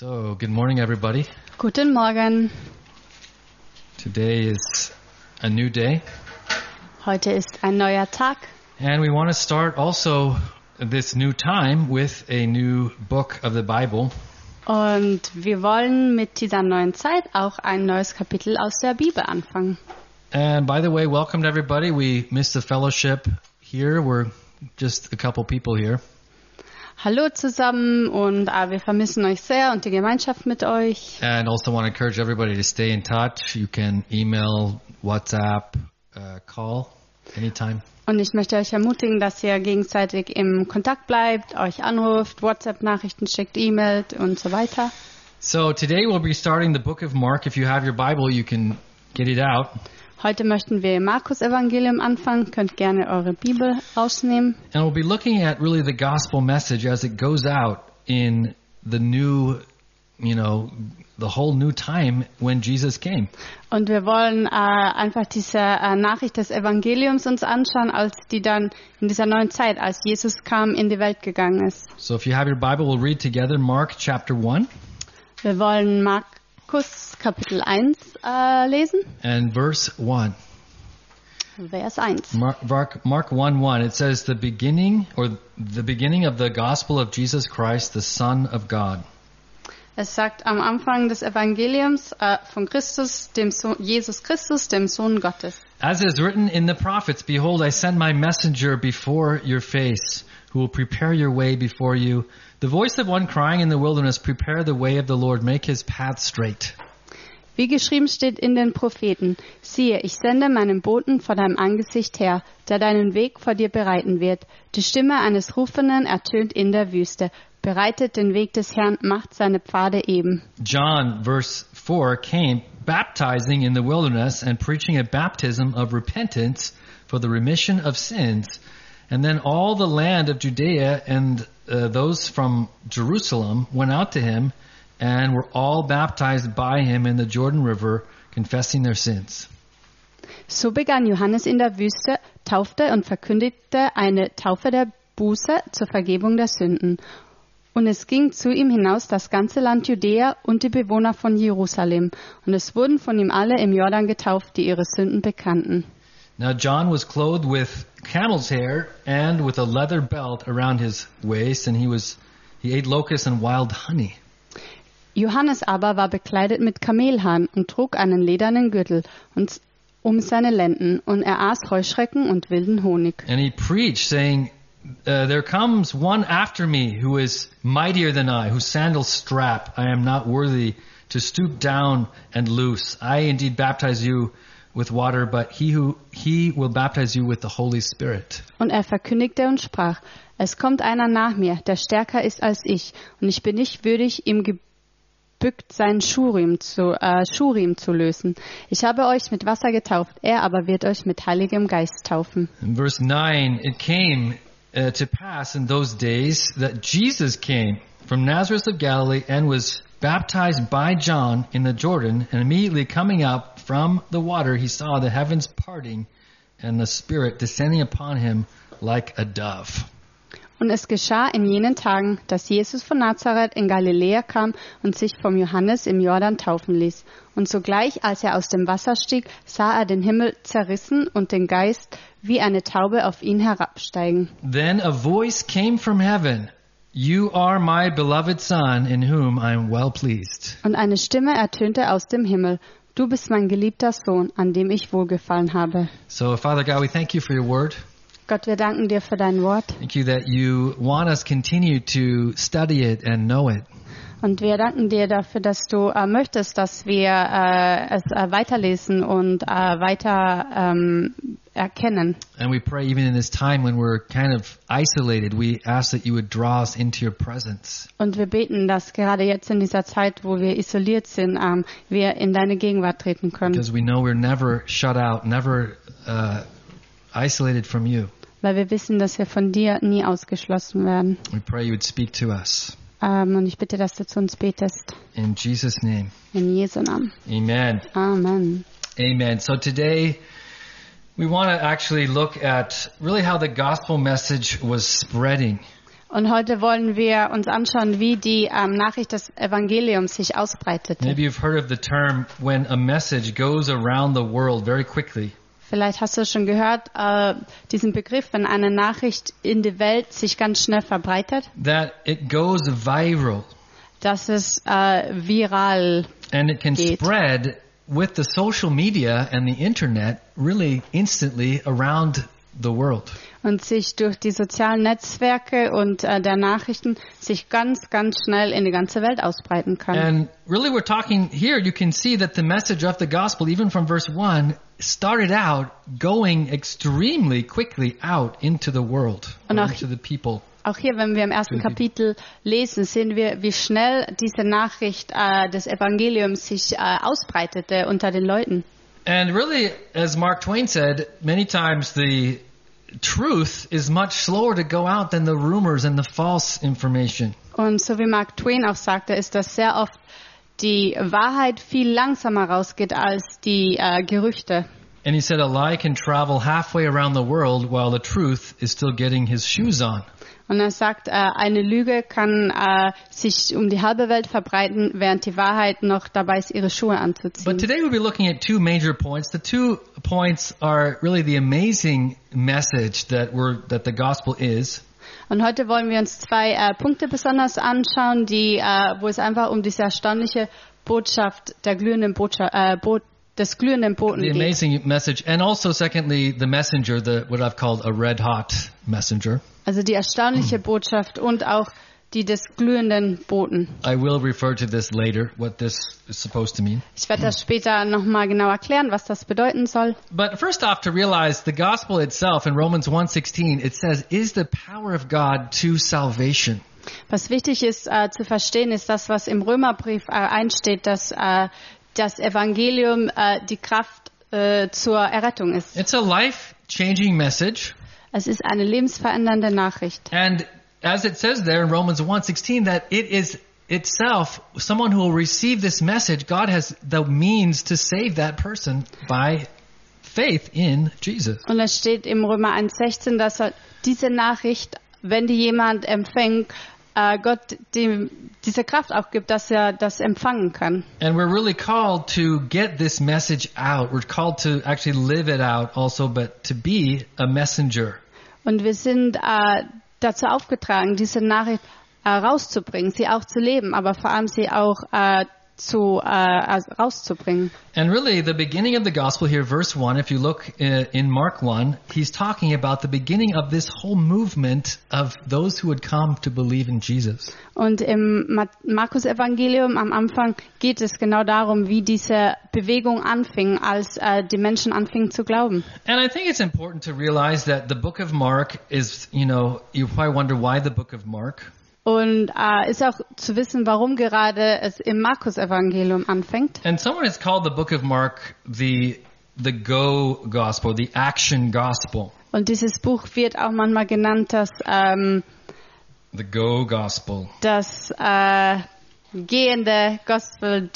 So, good morning, everybody. Guten Morgen. Today is a new day, Heute ist ein neuer Tag and we want to start also this new time with a new book of the Bible. und wir wollen mit dieser neuen Zeit auch ein neues Kapitel aus der Bibel anfangen. And by the way, welcome to everybody. We missed the fellowship here. We're just a couple people here. Hallo zusammen und wir vermissen euch sehr und die Gemeinschaft mit euch. And also want to encourage everybody to stay in touch. You can email, WhatsApp, call anytime. Und ich möchte euch ermutigen, dass ihr gegenseitig im Kontakt bleibt, euch anruft, WhatsApp-Nachrichten schickt, E-Mailt und so weiter. So today we'll be starting the book of Mark. If you have your Bible, you can get it out. Heute möchten wir im Markus-Evangelium anfangen. Könnt gerne eure Bibel rausnehmen. And we'll be looking at really the gospel message as it goes out in the new, the whole new time when Jesus came. Und wir wollen einfach diese Nachricht des Evangeliums uns anschauen, als die dann in dieser neuen Zeit, als Jesus kam, in die Welt gegangen ist. So if you have your Bible, we'll read together Mark chapter 1 Wir wollen Markus Kapitel 1 lesen, and verse 1. Vers 1. Mark 1:1. It says the beginning of the gospel of Jesus Christ, the Son of God. Es sagt am Anfang des Evangeliums von Christus, dem Jesus Christus, dem Sohn Gottes. As is written in the prophets, behold, I send my messenger before your face, who will prepare your way before you. The voice of one crying in the wilderness, prepare the way of the Lord, make his path straight. Wie geschrieben steht in den Propheten, siehe, ich sende meinen Boten vor deinem Angesicht her, der deinen Weg vor dir bereiten wird. Die Stimme eines Rufenden ertönt in der Wüste. Bereitet den Weg des Herrn, macht seine Pfade eben. John, verse 4, came baptizing in the wilderness and preaching a baptism of repentance for the remission of sins. And then all the land of Judea and those from Jerusalem went out to him and were all baptized by him in the Jordan River, confessing their sins. So begann Johannes in der Wüste, taufte und verkündigte eine Taufe der Buße zur Vergebung der Sünden. Und es ging zu ihm hinaus das ganze Land Judäa und die Bewohner von Jerusalem. Und es wurden von ihm alle im Jordan getauft, die ihre Sünden bekannten. Now John was clothed with camel's hair and with a leather belt around his waist, and he ate locusts and wild honey. Johannes aber war bekleidet mit Kamelhaaren und trug einen ledernen Gürtel um seine Lenden, und er aß Heuschrecken und wilden Honig. And he preached, saying, there comes one after me who is mightier than I, whose sandal strap I am not worthy to stoop down and loose. I indeed baptize you with water, but he will baptize you with the Holy Spirit. Und er verkündigte und sprach, es kommt einer nach mir, der stärker ist als ich, und ich bin nicht würdig, ihm gebückt seinen Schuhriemen zu lösen. Ich habe euch mit Wasser getauft, er aber wird euch mit Heiligem Geist taufen. In verse 9, it came to pass in those days that Jesus came from Nazareth of Galilee and was baptized by John in the Jordan, and immediately coming up from the water he saw the heavens parting and the Spirit descending upon him like a dove. Und es geschah in jenen Tagen, dass Jesus von Nazareth in Galiläa kam und sich vom Johannes im Jordan taufen ließ. Und sogleich, als er aus dem Wasser stieg, sah er den Himmel zerrissen und den Geist wie eine Taube auf ihn herabsteigen. Then a voice came from heaven, You are my beloved Son, in whom I am well pleased. Und eine Stimme ertönte aus dem Himmel, Du bist mein geliebter Sohn, an dem ich wohlgefallen habe. So, Father God, we thank you for your word. Gott, wir danken dir für dein Wort. Thank you that you want us continue to study it and know it. Und wir danken dir dafür, dass du möchtest, dass wir es weiterlesen und weiter erkennen. And we pray even in this time when we're kind of isolated, we ask that you would draw us into your presence. Und wir beten, dass gerade jetzt in dieser Zeit, wo wir isoliert sind, wir in deine Gegenwart treten können. Because we know we're never shut out, never isolated from you. Weil wir wissen, dass wir von dir nie ausgeschlossen werden. We pray you would speak to us. Und ich bitte, dass du zu uns betest. In Jesus' name. In Jesu Namen. Amen. Amen. Amen. So today we want to actually look at really how the gospel message was spreading. Und heute wollen wir uns anschauen, wie die Nachricht des Evangeliums sich ausbreitete. Maybe you've heard of the term when a message goes around the world very quickly. Vielleicht hast du schon gehört, diesen Begriff, wenn eine Nachricht in die Welt sich ganz schnell verbreitet, That it goes viral. dass es viral And it can geht. spread with the social media and the internet really instantly around the world. und sich durch die sozialen Netzwerke und der Nachrichten sich ganz, ganz schnell in die ganze Welt ausbreiten kann. And really we're talking here, you can see that the message of the gospel, even from verse 1, started out going extremely quickly out into the world, Und auch- into the people. Auch hier, wenn wir im ersten Kapitel lesen, sehen wir, wie schnell diese Nachricht des Evangeliums sich ausbreitete unter den Leuten. And really, as Mark Twain said, many times the truth is much slower to go out than the rumors and the false information. Und so wie Mark Twain auch sagte, ist, dass sehr oft die Wahrheit viel langsamer rausgeht als die Gerüchte. And he said a lie can travel halfway around the world while the truth is still getting his shoes on. Und er sagt, eine Lüge kann sich um die halbe Welt verbreiten, während die Wahrheit noch dabei ist, ihre Schuhe But anzuziehen. today we'll be looking at two major points. The 2 points are really the amazing message that the gospel is. Und heute wollen wir uns 2 Punkte besonders anschauen, wo es einfach um diese erstaunliche Botschaft der glühenden des glühenden Boten The geht. amazing message. And also secondly, the messenger, what I've called a red hot messenger. Also die erstaunliche Botschaft und auch die des glühenden Boten. I will refer to this later, what this is supposed to mean. Ich werde das später nochmal genau erklären, was das bedeuten soll. But first off, to realize the gospel itself in Romans 1:16, it says, is the power of God to salvation. Was wichtig ist zu verstehen, ist das, was im Römerbrief einsteht, dass das Evangelium die Kraft zur Errettung ist. It's a life-changing message. Es ist eine lebensverändernde Nachricht. And as it says there in Romans 1:16, that it is itself, someone who will receive this message, God has the means to save that person by faith in Jesus. Und es steht im Römer 1,16, dass diese Nachricht, wenn die jemand empfängt, Gott dem diese Kraft auch gibt, dass er das empfangen kann. And we're really called to get this message out. We're called to actually live it out also, but to be a messenger. Und wir sind dazu aufgetragen, diese Nachricht rauszubringen, sie auch zu leben, aber vor allem sie auch rauszubringen. And really, the beginning of the gospel here, verse 1, if you look in Mark 1, he's talking about the beginning of this whole movement of those who would come to believe in Jesus. Und im Markus-Evangelium am Anfang geht es genau darum, wie diese Bewegung anfing, als die Menschen anfingen zu glauben. And I think it's important to realize that the book of Mark is, you probably wonder why the book of Mark. Und ist auch zu wissen, warum gerade es im Markus-Evangelium anfängt. And someone has called the book of Mark the go gospel, the action gospel. Und dieses Buch wird auch manchmal genannt, The go gospel. das gehende Gospel,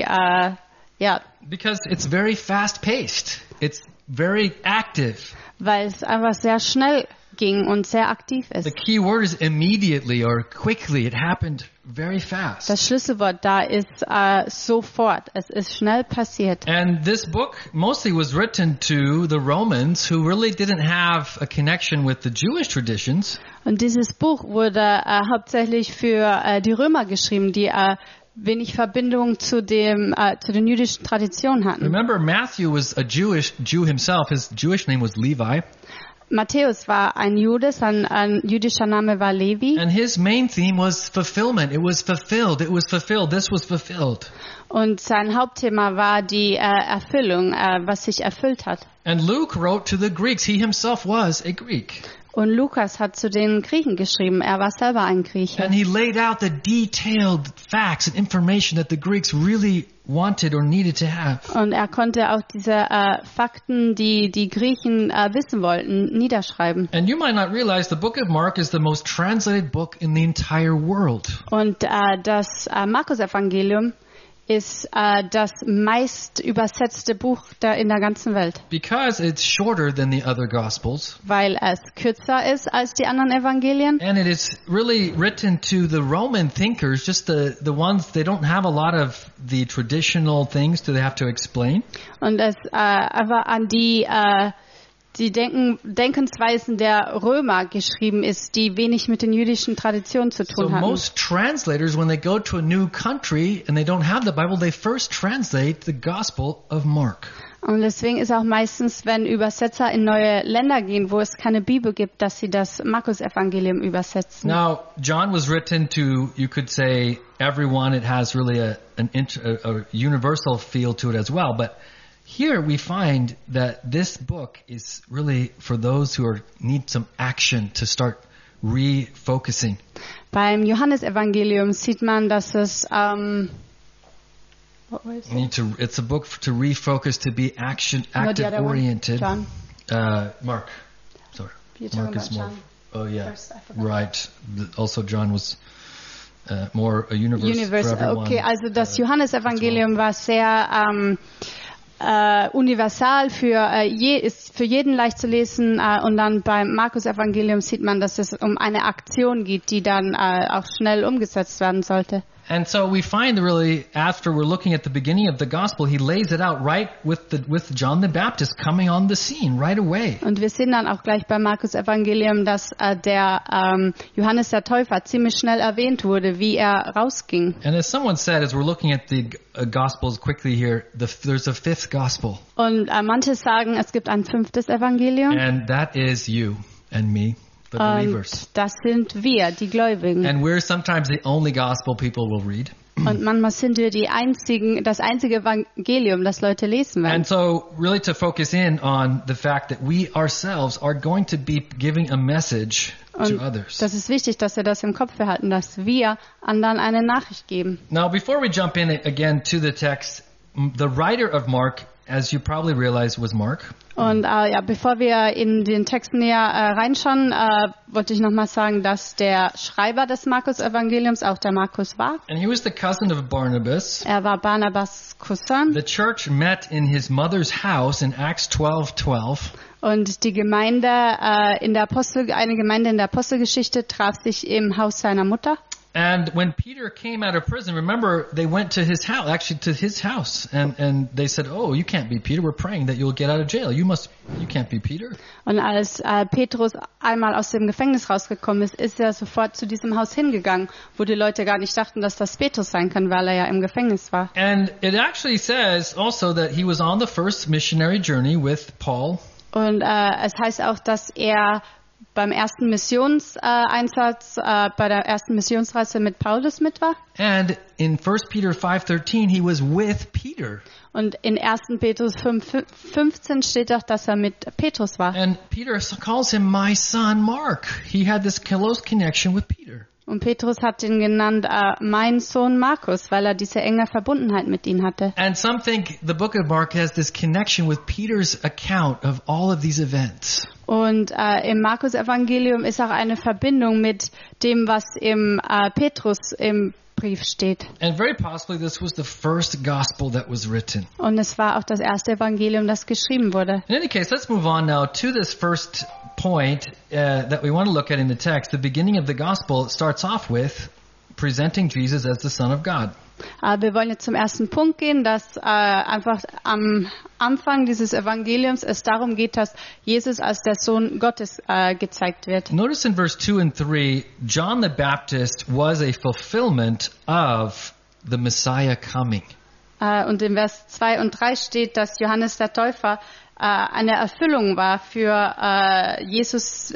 Because it's very fast paced. It's very active. weil es einfach sehr schnell ging und sehr aktiv The ist. key word is immediately or quickly. It happened very fast. Das Schlüsselwort da ist sofort. Es ist schnell passiert. And this book mostly was written to the Romans who really didn't have a connection with the Jewish traditions. Und dieses Buch wurde hauptsächlich für die Römer geschrieben, die wenig Verbindung zu den jüdischen Traditionen hatten. Remember, Matthew was a Jew himself. His Jewish name was Levi. Matthäus war ein Jude, sein jüdischer Name war Levi. And his main theme was fulfillment. It was fulfilled. It was fulfilled. This was fulfilled. Und sein Hauptthema war die Erfüllung, was sich erfüllt hat. And Luke wrote to the Greeks. He himself was a Greek. Und Lukas hat zu den Griechen geschrieben. Er war selber ein Grieche. And he laid out the detailed facts and information that the Greeks really wanted or needed to have. Und er konnte auch diese Fakten, die die Griechen wissen wollten, niederschreiben. And you might not realize the book of Mark is the most translated book in the entire world. Und das Markus-Evangelium ist das meist übersetzte Buch in der ganzen Welt, because it's shorter than the other Gospels. weil es kürzer ist als die anderen Evangelien. And it is really written to the Roman thinkers, just the ones, they don't have a lot of the traditional things they have to explain. Und es aber an die Denkensweisen der Römer geschrieben ist, die wenig mit den jüdischen Traditionen zu So tun hatten. most translators, when they go to a new country and they don't have the Bible, they first translate the Gospel of Mark. Und deswegen ist auch meistens, wenn Übersetzer in neue Länder gehen, wo es keine Bibel gibt, dass sie das Markus-Evangelium übersetzen. Now, John was written to, you could say, everyone. It has really a universal feel to it as well. But here we find that this book is really for those who need some action to start refocusing. Beim Johannesevangelium sieht man, dass es It's a book to refocus, to be active oriented. John. Mark. Sorry. You're talking Mark is about more. John. Oh yeah. First, I forgot. Right. Also John was more a universe for everyone. Okay, also das Johannesevangelium war sehr universal ist für jeden leicht zu lesen, und dann beim Markus-Evangelium sieht man, dass es um eine Aktion geht, die dann auch schnell umgesetzt werden sollte. And so we find really, after we're looking at the beginning of the gospel, he lays it out right with John the Baptist coming on the scene right away. Und wir sehen dann auch gleich beim Markus-Evangelium, dass der Johannes der Täufer ziemlich schnell erwähnt wurde, wie er rausging. And as someone said, as we're looking at the gospels quickly here, there's a fifth gospel. Und manche sagen, es gibt ein 5. Evangelium. And that is you and me, the believers. Und das sind wir, die Gläubigen. And we're sometimes the only gospel people will read. Und manchmal sind wir das einzige Evangelium, das Leute lesen werden. And so really to focus in on the fact that we ourselves are going to be giving a message to others. Das ist wichtig, dass wir das im Kopf behalten, dass wir anderen eine Nachricht geben. Now, before we jump in again to the text, the writer of Mark, as you probably realize, was Mark. Und bevor wir in den Text näher reinschauen, wollte ich nochmal sagen, dass der Schreiber des Markus-Evangeliums auch der Markus war. And he was the cousin of Barnabas. Er war Barnabas Cousin. The church met in his mother's house in Acts 12:12. Und die Gemeinde eine Gemeinde in der Apostelgeschichte traf sich im Haus seiner Mutter. And when Peter came out of prison, remember, they went to his house, and they said, "Oh, you can't be Peter. We're praying that you'll get out of jail. You can't be Peter." Und als Petrus einmal aus dem Gefängnis rausgekommen ist er sofort zu diesem Haus hingegangen, wo die Leute gar nicht dachten, dass das Petrus sein kann, weil er ja im Gefängnis war. And it actually says also that he was on the first missionary journey with Paul. Und es heißt auch, dass er beim ersten Missionseinsatz, bei der ersten Missionsreise mit Paulus mit war. And in 1 Peter 5:13, he was with Peter. Und in 1. Petrus 5:15 steht auch, dass er mit Petrus war. And Peter calls him my son Mark. He had this close connection with Peter. Und Petrus hat ihn genannt, mein Sohn Markus, weil er diese enge Verbundenheit mit ihm hatte. And some think the book of Mark has this connection with Peter's account of all of these events. Und im Markus-Evangelium ist auch eine Verbindung mit dem, was im Petrus im Brief steht. And very possibly this was the first gospel that was written. Und es war auch das erste Evangelium, das geschrieben wurde. In any case, let's move on now to this first point that we want to look at in the text. The beginning of the gospel starts off with presenting Jesus as the Son of God. Wir wollen jetzt zum ersten Punkt gehen, dass einfach am Anfang dieses Evangeliums es darum geht, dass Jesus als der Sohn Gottes gezeigt wird. Notice in verse 2 and 3, John the Baptist was a fulfillment of the Messiah coming. Und in Vers 2 und 3 steht, dass Johannes der Täufer eine Erfüllung war für Jesus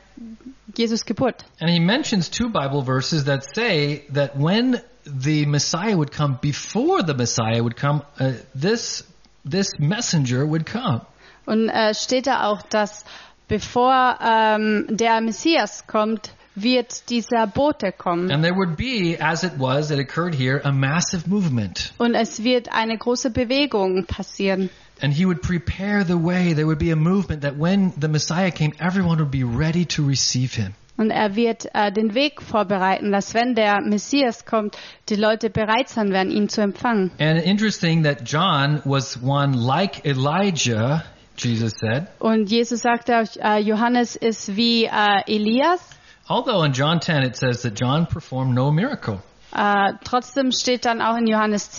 Geburt. And he mentions 2 Bible verses that say that when the Messiah would come, before the Messiah would come, this messenger would come. Und steht da auch, dass bevor der Messias kommt, wird dieser Bote kommen. And there would be, as it occurred here, a massive movement. Und es wird eine große Bewegung passieren. And he would prepare the way. There would be a movement that when the Messiah came, everyone would be ready to receive him. Und er wird den Weg vorbereiten, dass wenn der Messias kommt, die Leute bereit sein werden, ihn zu empfangen. And interesting that John was one like Elijah, Jesus said. Und Jesus sagte auch, Johannes ist wie Elias. Although in John 10 it says that John performed no miracle. Trotzdem steht dann auch in Johannes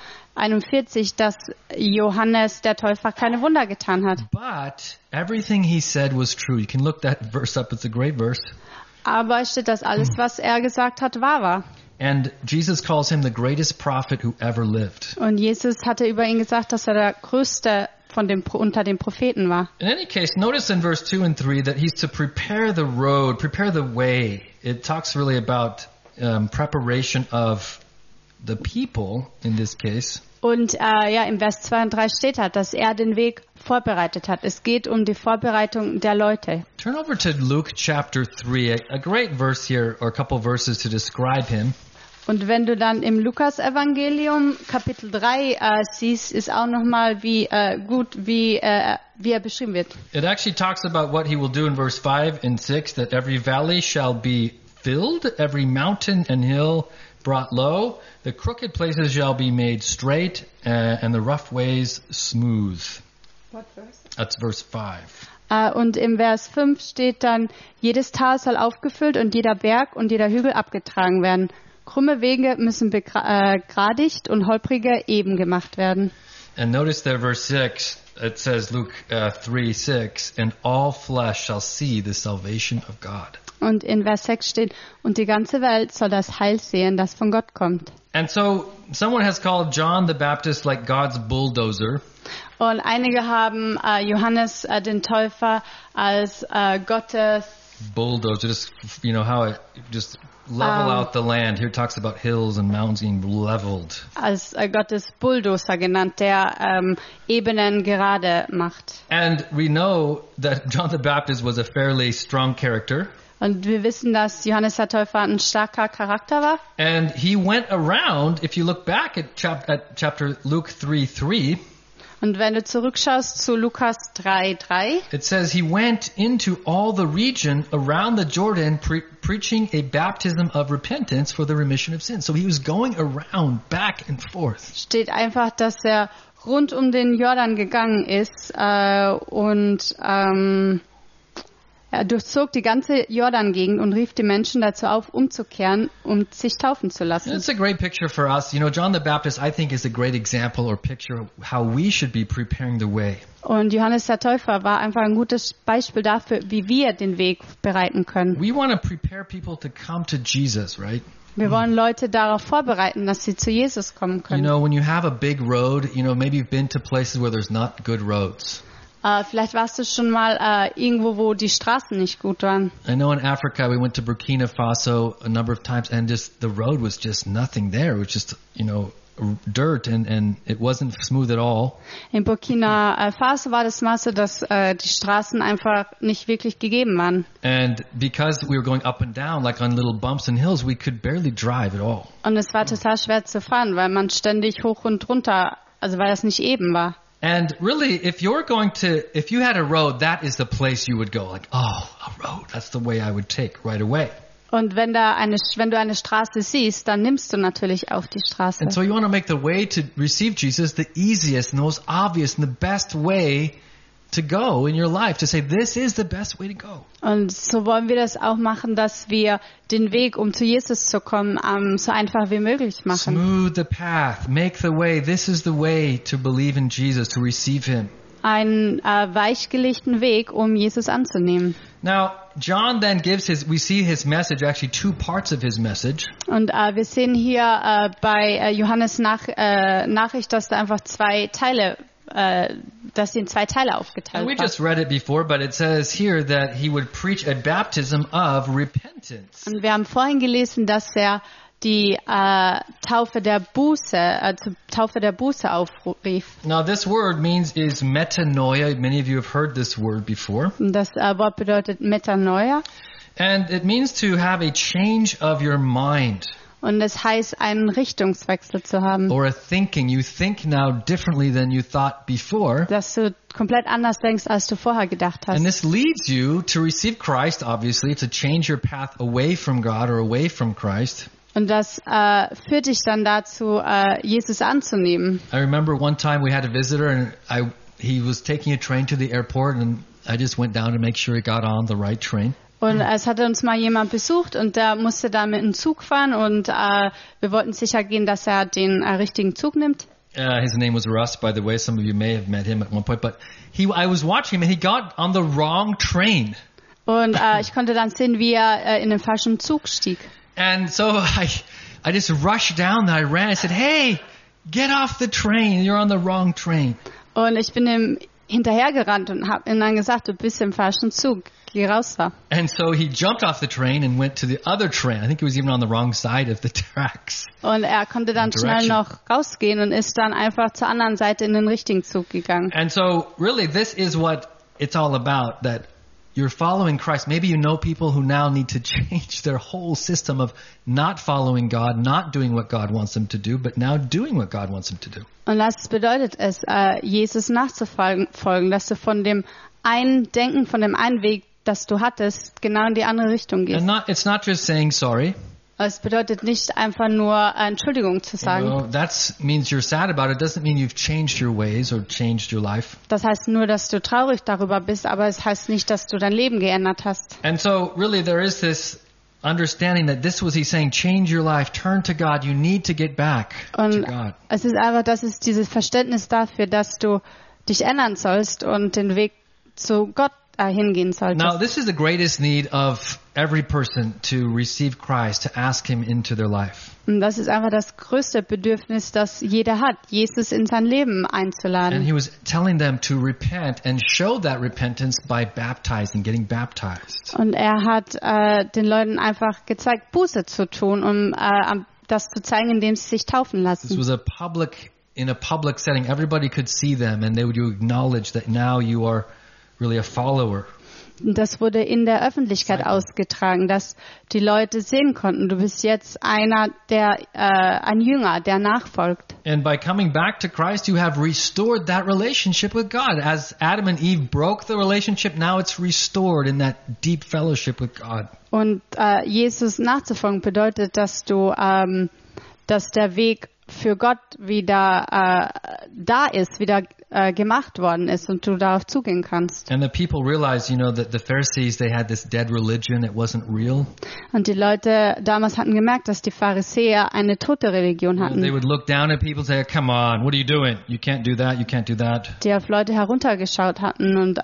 10:41, dass Johannes der Täufer keine Wunder getan hat. But everything he said was true. You can look that verse up. It's a great verse. Aber es steht, dass alles, was er gesagt hat, wahr war. And Jesus calls him the greatest prophet who ever lived. Und Jesus hatte über ihn gesagt, dass er der größte unter den Propheten war. In any case, notice in verse 2 and 3 that he's to prepare the road, prepare the way. It talks really about preparation of the people in this case. Und im Vers 2 und 3 steht halt, dass er den Weg vorbereitet hat. Es geht um die Vorbereitung der Leute. Turn over to Luke chapter 3, a great verse here, or a couple verses to describe him. Und wenn du dann im Lukas-Evangelium Kapitel 3 siehst, ist auch nochmal gut, wie er beschrieben wird. It actually talks about what he will do in verse 5 and 6, that every valley shall be filled, every mountain and hill brought low, the crooked places shall be made straight, and the rough ways smooth. What verse? That's verse 5. Und im Vers 5 steht dann, jedes Tal soll aufgefüllt und jeder Berg und jeder Hügel abgetragen werden. Krumme Wege müssen begradigt und holprige eben gemacht werden. And notice there verse 6, it says Luke 3:6, and all flesh shall see the salvation of God. Und in Vers 6 steht, und die ganze Welt soll das Heil sehen, das von Gott kommt. And so someone has called John the Baptist like God's bulldozer. Und einige haben Johannes den Täufer als Gottes Bulldozer, just, you know, how it just level out the land. Here it talks about hills and mountains being leveled. Als Gottes Bulldozer genannt, der Ebenen gerade macht. And we know that John the Baptist was a fairly strong character. Und wir wissen, dass Johannes der Täufer ein starker Charakter war. And he went around, if you look back at chapter Luke 3:3, und wenn du zurückschaust zu Lukas 3:3, it says he went into all the region around the Jordan preaching a baptism of repentance for the remission of sins. So he was going around back and forth. Steht einfach, dass er rund um den Jordan gegangen ist und er durchzog die ganze Jordan-Gegend und rief die Menschen dazu auf, umzukehren und sich taufen zu lassen. It's a great picture for us. You know, John the Baptist, I think, is a great example or picture of how we should be preparing the way. Und Johannes der Täufer war einfach ein gutes Beispiel dafür, wie wir den Weg bereiten können. We want to prepare people to come to Jesus, right? Wir wollen Leute darauf vorbereiten, dass sie zu Jesus kommen You können. know, when you have a big road, you know, maybe you've been to places where there's not good roads. Vielleicht warst du schon mal irgendwo, wo die Straßen nicht gut waren. I know in Africa we went to Burkina Faso a number of times, and just the road was just nothing there. It was just, you know, dirt, and it wasn't smooth at all. In Burkina Faso war das mal so, dass die Straßen einfach nicht wirklich gegeben waren. And because we were going up and down, like on little bumps and hills, we could barely drive at all. Und es war total schwer zu fahren, weil man ständig hoch und runter, also weil das nicht eben war. And really, if you had a road, that is the place you would go. Like, oh, a road, that's the way I would take right away. Und wenn du eine Straße siehst, dann nimmst du natürlich auch die Straße. And so you want to make the way to receive Jesus the easiest and the most obvious and the best way to go in your life, to say this is the best way to go. Und so wollen wir das auch machen, dass wir den Weg, um zu Jesus zu kommen, so einfach wie möglich machen. Smooth the path, make the way. This is the way to believe in Jesus, to receive Him. Einen weichgelegten Weg, um Jesus anzunehmen. Now, John then we see his message, actually two parts of his message. Und wir sehen hier bei Johannes Nachricht, dass da einfach dass sie in zwei Teile aufgeteilt And we war. just read it before, but it says here that he would preach a baptism of repentance. Und wir haben vorhin gelesen, dass er die Taufe der Buße aufrief. Now this word is metanoia. Many of you have heard this word before. Und das Wort bedeutet Metanoia. And it means to have a change of your mind. Und es heißt, einen Richtungswechsel zu haben. or a thinking. You think now differently than you thought before. Dass du komplett anders denkst, als du vorher gedacht And hast. this leads you to receive Christ, obviously, to change your path away from God or away from Christ. Und das führt dich dann dazu, Jesus anzunehmen. I remember one time we had a visitor and he was taking a train to the airport and I just went down to make sure he got on the right train. Und es hatte uns mal jemand besucht und der musste da mit dem Zug fahren und wir wollten sicher gehen, dass er den richtigen Zug nimmt. His name was Russ, by the way. Some of you may have met him at one point, but I was watching him and he got on the wrong train. Und ich konnte dann sehen, wie er in den falschen Zug stieg. And so I just rushed down there. I ran. I said, "Hey, get off the train. You're on the wrong train." Und ich bin ihm hinterhergerannt und habe ihm dann gesagt, du bist im falschen Zug, geh raus da. And so he jumped off the train and went to the other train. I think he was even on the wrong side of the tracks. Und er konnte dann schnell noch rausgehen und ist dann einfach zur anderen Seite in den richtigen Zug gegangen. And so really this is what it's all about, that you're following Christ. Maybe you know people who now need to change their whole system of not following God, not doing what God wants them to do, but now doing what God wants them to do. Und das bedeutet es, Jesus nachzufolgen, dass du von dem einen Denken, von dem einen Weg, das du hattest, genau in die andere Richtung gehst. And it's not just saying sorry. Es bedeutet nicht einfach nur Entschuldigung zu sagen. You know, that means you're sad about it. Doesn't mean you've changed your ways or changed your life. Das heißt nur, dass du traurig darüber bist, aber es heißt nicht, dass du dein Leben geändert hast. And so really there is this understanding that this was he's saying, change your life, turn to God, you need to get back to Und God. es ist einfach, das ist dieses Verständnis dafür, dass du dich ändern sollst und den Weg zu Gott hingehen solltest. Now this is the greatest need of every person, to receive Christ, to ask him into their life. Und das ist einfach das größte Bedürfnis, das jeder hat, Jesus in sein Leben And einzuladen. he was telling them to repent and show that repentance by baptizing, getting baptized. Und er hat den Leuten einfach gezeigt, Buße zu tun, um das zu zeigen, indem sie sich taufen This lassen. was in a public setting. Everybody could see them and they would acknowledge that now you are really a follower. Und das wurde in der Öffentlichkeit ausgetragen, dass die Leute sehen konnten, du bist jetzt ein Jünger, der nachfolgt. And by coming back to Christ, you have restored that relationship with God. As Adam and Eve broke the relationship, now it's restored in that deep fellowship with God. Und Jesus nachzufolgen bedeutet, dass der Weg für Gott wieder da ist, wieder gemacht worden ist und du darauf zugehen kannst. And the people realized, that the Pharisees, they had this dead religion. It wasn't real. Und die Leute damals hatten gemerkt, dass die Pharisäer eine tote Religion They hatten, would look down at people and say, come on, what are you doing? You can't do that. You can't do that. die auf Leute heruntergeschaut hatten und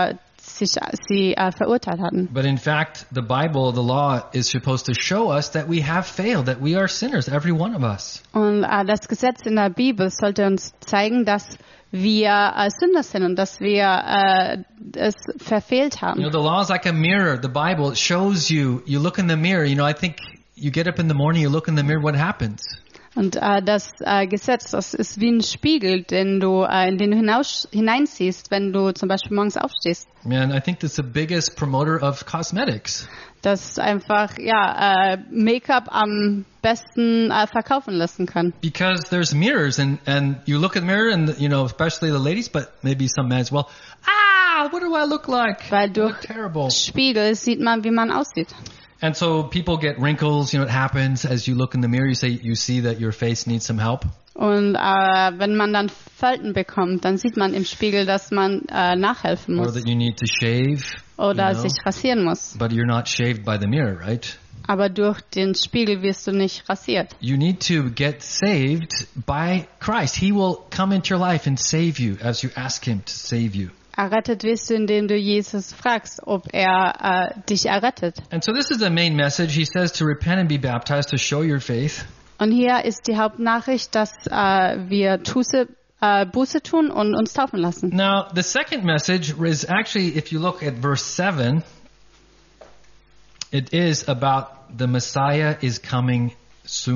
sie verurteilt hatten. But in fact, the Bible, the law, is supposed to show us that we have failed, that we are sinners, every one of us. Und das Gesetz in der Bibel sollte uns zeigen, dass wir Sünder sind und dass wir es verfehlt haben. The law is like a mirror. The Bible, it shows you look in the mirror. I think you get up in the morning, you look in the mirror, what happens? Und das Gesetz, das ist wie ein Spiegel, in den du hineinsiehst, wenn du zum Beispiel morgens aufstehst. Man, I think that's the biggest promoter of cosmetics. Das einfach Make-up am besten verkaufen lassen kann. Because there's mirrors and you look in the mirror and especially the ladies, but maybe some men as well. What do I look like? Weil I durch look terrible. Spiegel sieht man, wie man aussieht. And so people get wrinkles, it happens as you look in the mirror, you see that your face needs some help. Und wenn man dann Falten bekommt, dann sieht man im Spiegel, dass man nachhelfen Or muss that you need to shave. oder sich rasieren muss. But you're not shaved by the mirror, right? Aber durch den Spiegel wirst du nicht rasiert. You need to get saved by Christ. He will come into your life and save you as you ask him to save you. Errettet wirst du, indem du Jesus fragst, ob er dich errettet. And so this is the main message. He says to repent and be baptized to show your faith. Und hier ist die Hauptnachricht, dass wir Buße tun und uns taufen lassen. Now, the second message is actually, if you look at verse 7, it is about the Messiah is coming soon.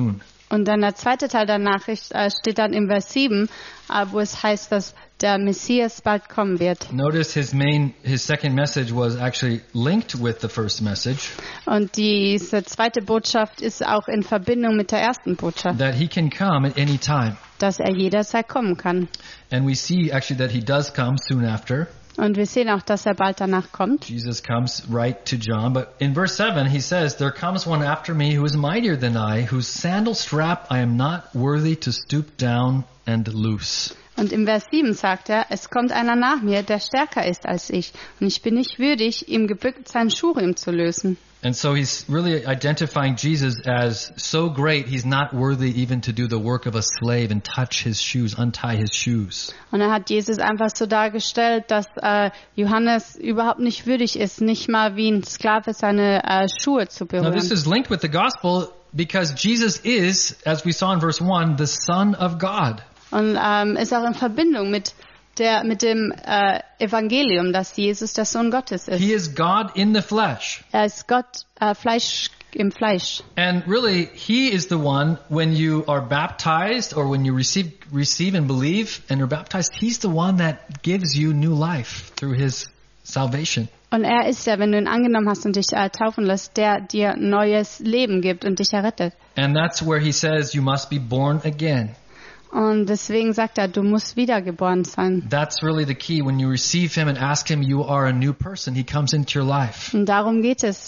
Und dann der zweite Teil der Nachricht steht dann im Vers 7, wo es heißt, dass der Messias bald kommen wird. Notice his second message was actually linked with the first message. Und diese zweite Botschaft ist auch in Verbindung mit der ersten Botschaft, That he can come at any time. dass er jederzeit kommen kann. And we see actually that he does come soon after. Und wir sehen auch, dass er bald danach kommt. Jesus comes right to John. But in verse 7 he says, "There comes one after me who is mightier than I, whose sandal strap I am not worthy to stoop down and loose." Und im Vers 7 sagt er, es kommt einer nach mir, der stärker ist als ich. Und ich bin nicht würdig, ihm gebückt seinen Schuhriemen zu lösen. And so he's really identifying Jesus as so great, he's not worthy even to do the work of a slave and touch his shoes, untie his shoes. Und er hat Jesus einfach so dargestellt, dass Johannes überhaupt nicht würdig ist, nicht mal wie ein Sklave seine Schuhe zu Now this berühren. is linked with the gospel because Jesus is, as we saw in verse 1, the Son of God. Und ist auch in Verbindung mit dem Evangelium, dass Jesus der Sohn Gottes ist. He is God in the flesh. Er ist Gott Fleisch im Fleisch. And really, he is the one, when you are baptized or when you receive and believe and are baptized, he's the one that gives you new life through his salvation. Und er ist der, wenn du ihn angenommen hast und dich taufen lässt, der dir neues Leben gibt und dich errettet. And that's where he says you must be born again. Und deswegen sagt er, du musst wiedergeboren sein. That's really the key. When you receive him and ask him, you are a new person. He comes into your life. Und darum geht es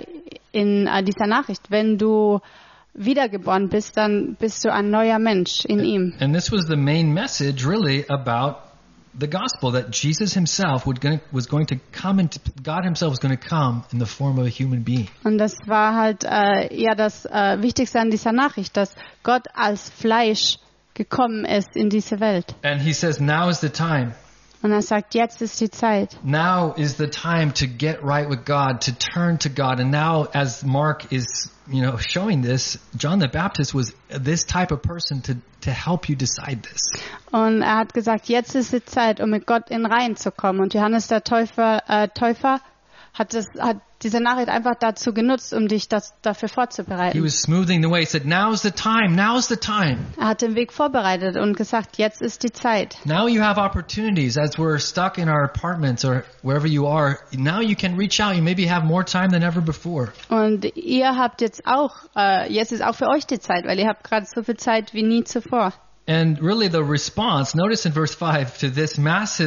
in dieser Nachricht. Wenn du wiedergeboren bist, dann bist du ein neuer Mensch in ihm. And this was the main message really about the gospel, that Jesus himself was going to come into, God himself was going to come in the form of a human being. Und das war halt das Wichtigste an dieser Nachricht, dass Gott als Fleisch gekommen ist in diese Welt. And he says, now is the time. Und er sagt, jetzt ist die Zeit. Now is the time to get right with God, to turn to God. And now, as Mark is, showing this, John the Baptist was this type of person to help you decide this. Und er hat gesagt, jetzt ist die Zeit, um mit Gott in Reihen zu kommen. Und Johannes der Täufer hat diese Nachricht einfach dazu genutzt, um dich dafür He vorzubereiten. was smoothing the way. He said, now's the time. Now's the time. Er hat den Weg vorbereitet und gesagt, jetzt ist die Zeit. Now you have opportunities as we're stuck in our apartments or wherever you are. Now you can reach out. You maybe have more time than ever before. Und ihr habt jetzt ist auch für euch die Zeit, weil ihr habt gerade so viel Zeit wie nie zuvor. And really the response, notice in verse 5, to this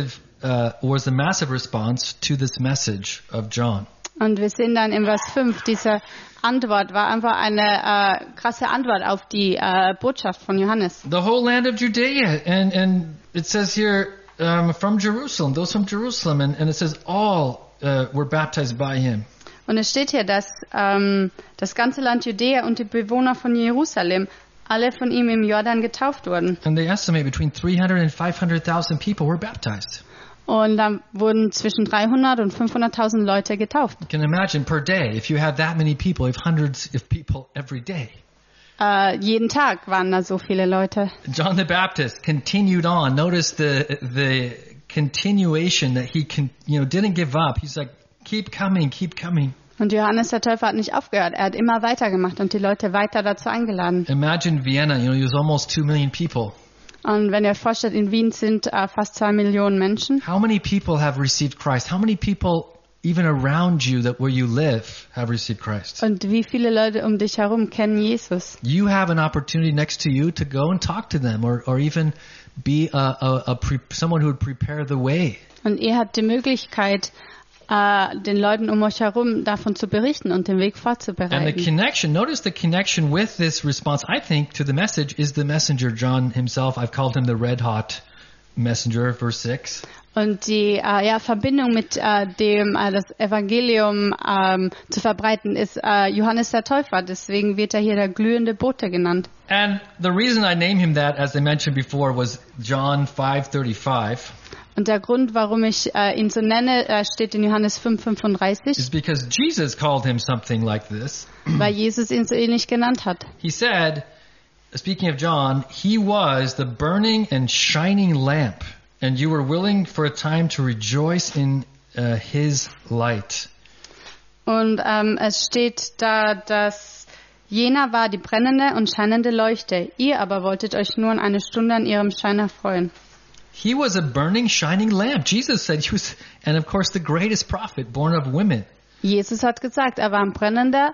was a massive response to this message of John. Und wir sehen dann im Vers 5, diese Antwort war einfach eine krasse Antwort auf die Botschaft von Johannes. The whole land of Judea, and it says here from Jerusalem, those from Jerusalem, and it says all were baptized by him. Und es steht hier, dass das ganze Land Judäa und die Bewohner von Jerusalem alle von ihm im Jordan getauft wurden. And they estimate between 300 and 500,000 people were baptized. Und dann wurden zwischen 300 und 500.000 Leute getauft. You can imagine per day, if you have that many people, you have hundreds of people every day. Jeden Tag waren da so viele Leute. John the Baptist continued on. Notice the continuation that he didn't give up. He's like, keep coming, keep coming. Und Johannes der Täufer hat nicht aufgehört. Er hat immer weitergemacht und die Leute weiter dazu eingeladen. Imagine Vienna, there's almost 2 million people. Und wenn ihr euch vorstellt, in Wien sind fast 2 Millionen Menschen. How many people have received Christ? How many people even around you where you live have received Christ? Und wie viele Leute um dich herum kennen Jesus? You have an opportunity next to you to go and talk to them or even be someone who would prepare the way. Und ihr habt die Möglichkeit, den Leuten um euch herum davon zu berichten und den Weg And the vorzubereiten. connection, notice the connection with this response, I think, to the message is the messenger, John himself. I've called him the red hot messenger, verse 6. Und die Verbindung mit dem das Evangelium zu verbreiten ist Johannes der Täufer. Deswegen wird er hier der glühende Bote genannt. And the reason I named him that, as I mentioned before, was John 5:35. Und der Grund, warum ich ihn so nenne, steht in Johannes 5,35, is because Jesus called him something like this. weil Jesus ihn so ähnlich genannt hat. He said, speaking of John, he was the burning and shining lamp, and you were willing for a time to rejoice in his light. Und es steht da, dass Jener war die brennende und scheinende Leuchte. Ihr aber wolltet euch nur eine Stunde an ihrem Schein erfreuen. He was a burning, shining lamp. Jesus said he was, and of course the greatest prophet born of women. Jesus hat gesagt, er war eine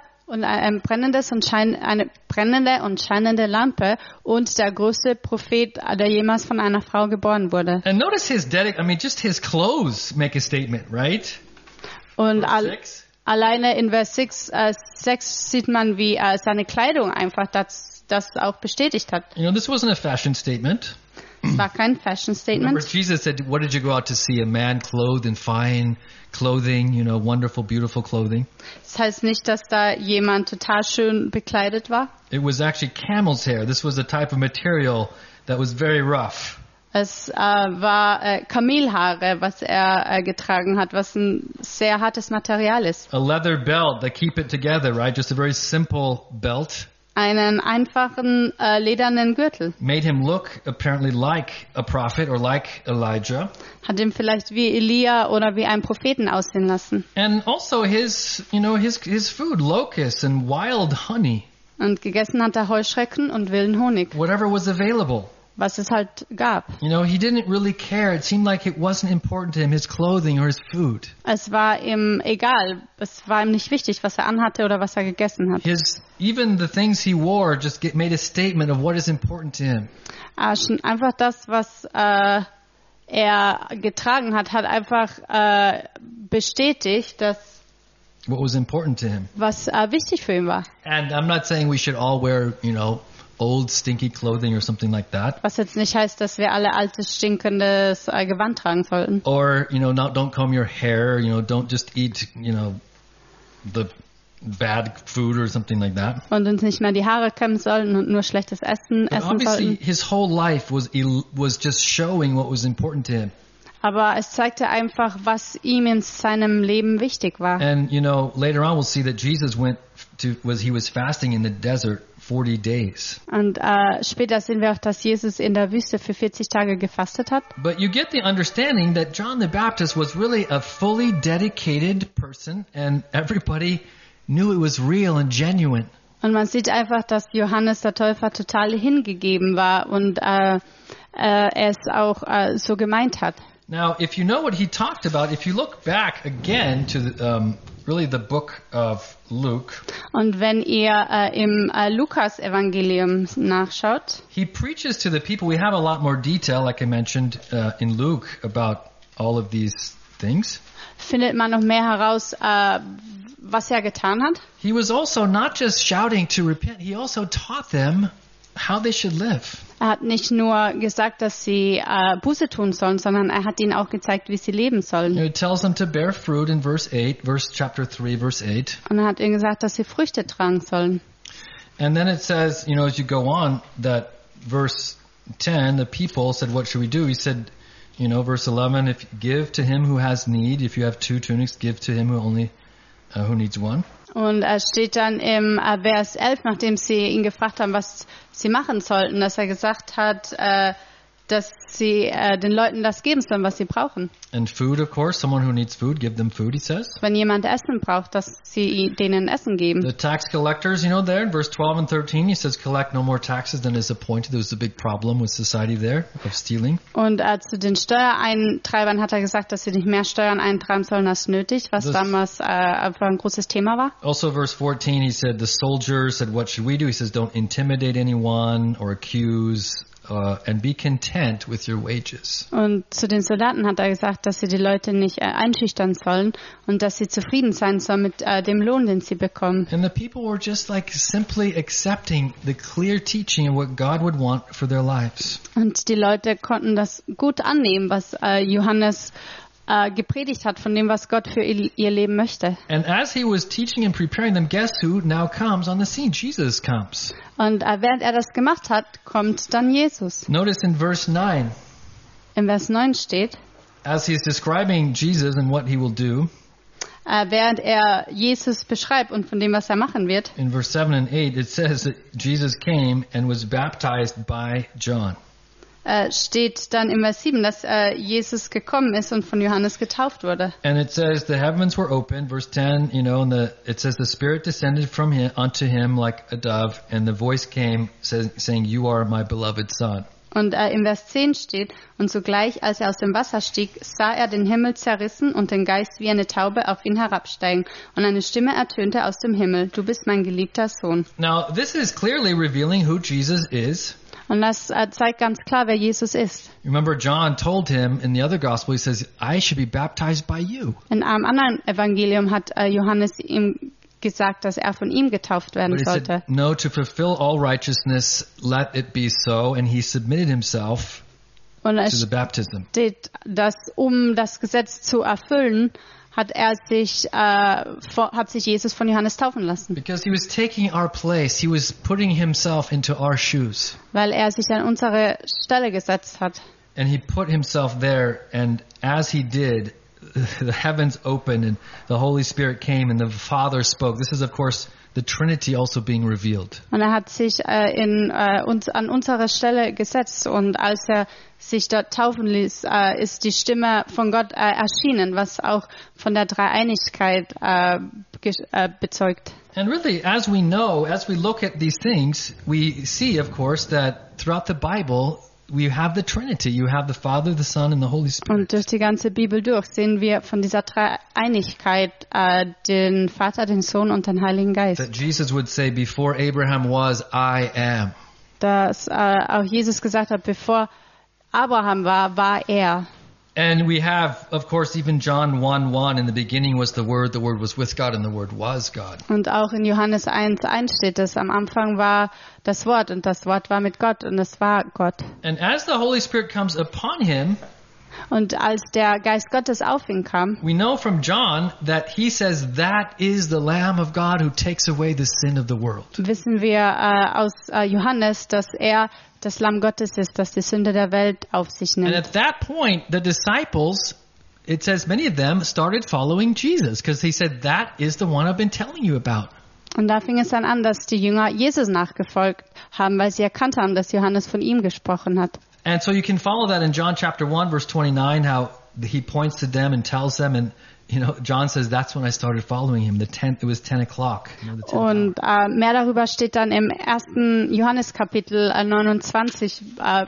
brennende und scheinende Lampe und der größte Prophet, der jemals von einer Frau geboren wurde. And notice just his clothes make a statement, right? Und Verse 6. alleine in Vers 6 sieht man, wie seine Kleidung einfach das auch bestätigt hat. You know, this wasn't a fashion statement. Es war kein Fashion Remember, Statement. Jesus said, what did you go out to see? A man clothed in fine clothing, you know, wonderful, beautiful clothing. Das heißt nicht, dass da jemand total schön bekleidet war. It was actually camel's hair. This was a type of material that was very rough. Es war Kamelhaare, was er getragen hat, was ein sehr hartes Material ist. A leather belt that keep it together, right? Just a very simple belt. Einen einfachen ledernen Gürtel. Made him look apparently like a prophet or like Elijah. Hat ihn vielleicht wie Elia oder wie einen Propheten aussehen lassen. And also his food, locusts and wild honey, Und gegessen hat er Heuschrecken und wilden Honig, whatever was available. was es halt gab. You know, he didn't really care. It seemed like it wasn't important to him, his clothing or his food. Es war ihm egal. Es war ihm nicht wichtig, was er anhatte oder was er gegessen hat. Even the things he wore just made a statement of what is important to him. Schon einfach das, was er getragen hat, hat einfach bestätigt, dass What was important to him. was wichtig für ihn war. And I'm not saying we should all wear, you know, old stinky clothing or something like that. Was jetzt nicht heißt, dass wir alle altes, stinkendes Gewand tragen sollten. Or, you know, don't comb your hair, you know, don't just eat, you know, the bad food or something like that. Und uns nicht mehr die Haare kämmen sollten und nur schlechtes Essen But essen obviously sollten. his whole life was just showing what was important to him. Aber es zeigte einfach, was ihm in seinem Leben wichtig war. And, you know, later on we'll see that Jesus he was fasting in the desert 40 days. Und später sehen wir auch, dass Jesus in der Wüste für 40 Tage gefastet hat. But you get the understanding that John the Baptist was really a fully dedicated person and everybody knew it was real and genuine. Und man sieht einfach, dass Johannes der Täufer total hingegeben war und es auch so gemeint hat. Now, if you know what he talked about, if you look back again to really the book of Luke, Und wenn ihr im Lukas-Evangelium nachschaut, he preaches to the people. We have a lot more detail, like I mentioned in Luke, about all of these things. findet man noch mehr heraus, was er getan hat. He was also not just shouting to repent, he also taught them how they should live. Er hat nicht nur gesagt, dass sie Buße tun sollen, sondern er hat ihnen auch gezeigt, wie sie leben sollen. It tells them to bear fruit in chapter 3, verse 8. Und er hat ihnen gesagt, dass sie Früchte tragen sollen. And then it says, you know, as you go on, that verse 10, the people said, what should we do? He said, you know, verse 11, if give to him who has need, if you have 2 tunics, give to him who needs 1. Und er steht dann im Vers 11, nachdem sie ihn gefragt haben, was sie machen sollten, dass er gesagt hat, dass sie den Leuten das geben sollen, was sie brauchen. And food, of course, someone who needs food, give them food, he says. Wenn jemand Essen braucht, dass sie denen Essen geben. The tax collectors, you know, there in verse 12 and 13, he says, collect no more taxes than is appointed. There was a big problem with society there of stealing. Und zu den Steuereintreibern hat er gesagt, dass sie nicht mehr Steuern eintreiben sollen als nötig, was damals einfach ein großes Thema war. Also verse 14, he said, the soldiers said, what should we do? He says, don't intimidate anyone or accuse, and be content with your wages. Und zu den Soldaten hat er gesagt, dass sie die Leute nicht einschüchtern sollen und dass sie zufrieden sein sollen mit dem Lohn, den sie bekommen. And the people were just like simply accepting the clear teaching of what God would want for their lives. Und die Leute konnten das gut annehmen, was Johannes gepredigt hat, von dem, was Gott für ihr Leben möchte. And as he was teaching and preparing them, guess who now comes on the scene? Jesus comes. Und während er das gemacht hat, kommt dann Jesus. Notice in verse 9, Im Vers 9 steht, as he's describing Jesus and what he will do, während er Jesus beschreibt und von dem, was er machen wird, in verse 7 and 8, it says that Jesus came and was baptized by John. steht dann im Vers 7, dass Jesus gekommen ist und von Johannes getauft wurde. And it says the heavens were open, verse 10, and it says the Spirit descended from him unto him like a dove, and the voice came saying, "You are my beloved Son." Und im Vers 10 steht, und sogleich, als er aus dem Wasser stieg, sah er den Himmel zerrissen und den Geist wie eine Taube auf ihn herabsteigen. Und eine Stimme ertönte aus dem Himmel, du bist mein geliebter Sohn. Now, this is clearly revealing who Jesus is. Und das zeigt ganz klar, wer Jesus ist. Remember, John told him in the other gospel, he says, I should be baptized by you. In einem anderen Evangelium hat Johannes ihm gesagt, dass er von ihm getauft werden But he sollte. said, no, to fulfill all righteousness, let it be so. And he submitted himself Und to es the baptism. steht, dass um das Gesetz zu erfüllen, hat sich Jesus von Johannes taufen lassen. Because he was taking our place. He was putting himself into our shoes. Weil er sich an unsere Stelle gesetzt hat. And he put himself there. And as he did, the heavens opened and the Holy Spirit came and the Father spoke. This is, of course, the Trinity also being revealed. Und er hat sich an unsere Stelle gesetzt. Und als er sich dort taufen ließ, ist die Stimme von Gott erschienen, was auch von der Dreieinigkeit bezeugt. And really, as we know, as we look at these things, we see, of course, that throughout the Bible, we have the Trinity. You have the Father, the Son, and the Holy Spirit. Und durch die ganze Bibel durch sehen wir von dieser Dreieinigkeit den Vater, den Sohn und den Heiligen Geist. That Jesus would say, before Abraham was, I am. Dass auch Jesus gesagt hat, bevor Abraham war er. And we have, of course, even John 1:1, in the beginning was the Word was with God, and the Word was God. Und auch in Johannes 1:1 steht es, am Anfang war das Wort und das Wort war mit Gott und es war Gott. And as the Holy Spirit comes upon him, Und als der Geist Gottes auf ihn kam, we know from John that he says, that is the Lamb of God who takes away the sin of the world. wissen wir aus Johannes, dass er das Lamm Gottes ist, das die Sünde der Welt auf sich And nimmt. at that point, the disciples, it says many of them started following Jesus because he said, that is the one I've been telling you about. Und da fing es dann an, dass die Jünger Jesus nachgefolgt haben, weil sie erkannt haben, dass Johannes von ihm gesprochen hat. And so you can follow that in John chapter 1, verse 29, how he points to them and tells them, and John says, that's when I started following him. It was 10 o'clock. The 10th hour. Und mehr darüber steht dann im 1. Johannes Kapitel 29,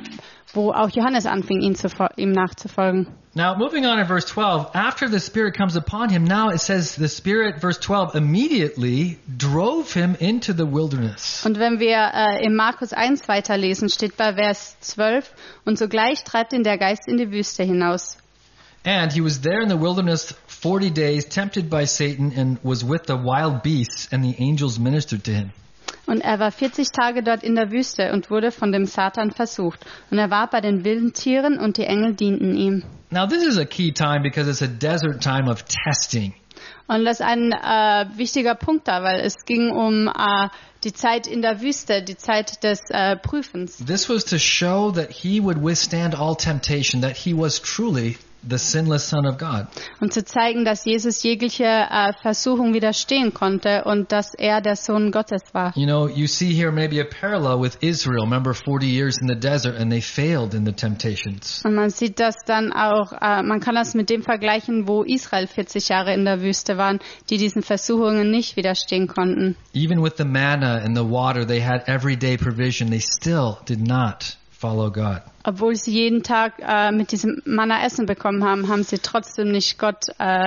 wo auch Johannes anfing, ihm nachzufolgen. Now, moving on in verse 12, after the Spirit comes upon him, now it says the Spirit, verse 12, immediately drove him into the wilderness. Und wenn wir in Markus 1 weiterlesen, steht bei Vers 12, und sogleich treibt ihn der Geist in die Wüste hinaus. And he was there in the wilderness 40 days, tempted by Satan, and was with the wild beasts, and the angels ministered to him. Und er war 40 Tage dort in der Wüste und wurde von dem Satan versucht. Und er war bei den wilden Tieren und die Engel dienten ihm. Now, this is a key time because it's a desert time of testing. Und das ist ein wichtiger Punkt da, weil es ging um die Zeit in der Wüste, die Zeit des Prüfens. This was to show that he would withstand all temptation, that he was truly the sinless Son of God. Und zu zeigen, dass Jesus jegliche Versuchung widerstehen konnte und dass er der Sohn Gottes war. You see here maybe a parallel with Israel. Remember 40 years in the desert and they failed in the temptations. Und man sieht das dann auch, man kann das mit dem vergleichen, wo Israel 40 Jahre in der Wüste waren, die diesen Versuchungen nicht widerstehen konnten. Even with the manna and the water, they had everyday provision. They still did not follow God. Obwohl sie jeden Tag mit diesem Manna Essen bekommen haben, haben sie trotzdem nicht Gott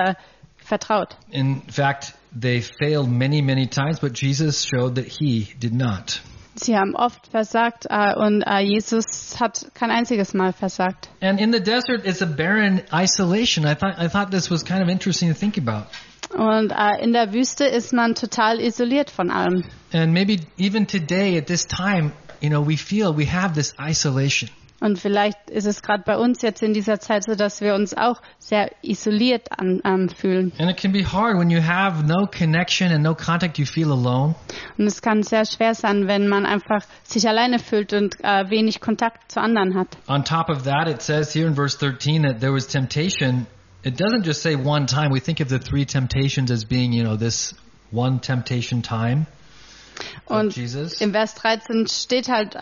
vertraut. In fact, they failed many, many times, but Jesus showed that he did not. Sie haben oft versagt und Jesus hat kein einziges Mal versagt. And in the desert, it's a barren isolation. I thought this was kind of interesting to think about. Und in der Wüste ist man total isoliert von allem. And maybe even today at this time, we feel we have this isolation. Und vielleicht ist es gerade bei uns jetzt in dieser Zeit so, dass wir uns auch sehr isoliert fühlen. And it can be hard when you have no connection and no contact, you feel alone. Und es kann sehr schwer sein, wenn man einfach sich alleine fühlt und wenig Kontakt zu anderen hat. On top of that, it says here in verse 13 that there was temptation. It doesn't just say one time. We think of the three temptations as being, this one temptation time of Und Jesus. im Vers 13 steht halt